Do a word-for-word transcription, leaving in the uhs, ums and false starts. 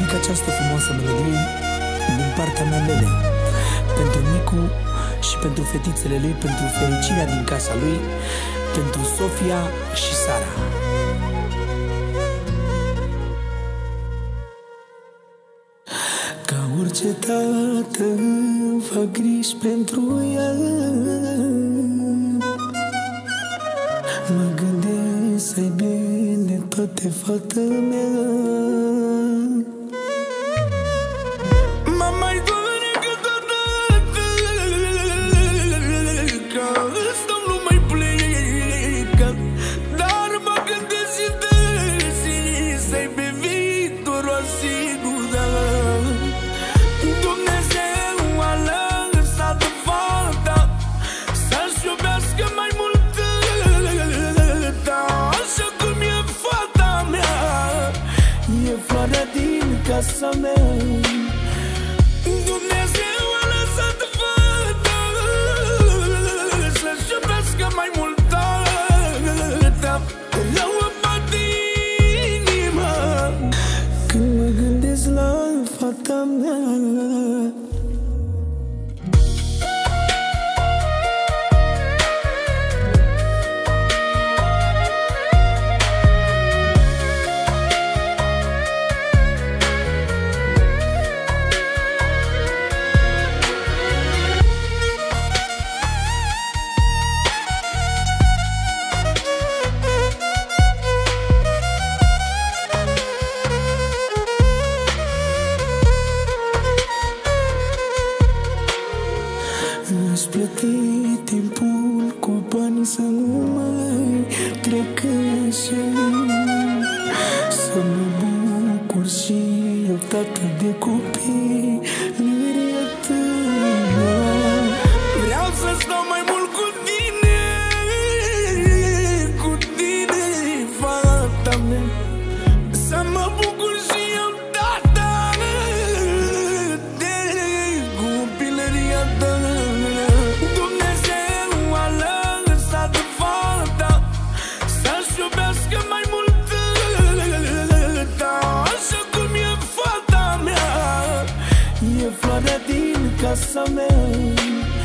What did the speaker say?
dedic această frumoasă melodie din partea mea, Lele, pentru Nicu și pentru fetițele lui, pentru fericirea din casa lui, pentru Sofia și Sara. Ca orice tată fac griji pentru ea, mă gândesc să-i bine toate fata mea. Mă mai doare câteodată că ăsta nu mai plecă, dar mă gândesc și de să-i pe viitorul asigurat. Dumnezeu a lăsat fata să-și iubească mai mult, așa cum e fata mea, e floarea din casa mea. Dumnezeu a lăsat fata să-și iubească mai mult, rău îmi bate inima când mă gândesc la fata mea. Aș plăti timpul cu banii să nu mai trecă așa, să mă bucur și eu, tată de copii, lâria ta. Vreau să stau mai mult cu tine, cu tine, fata mea, să mă bucur și eu, tata, de copilăria ta. Floarea din casa mea.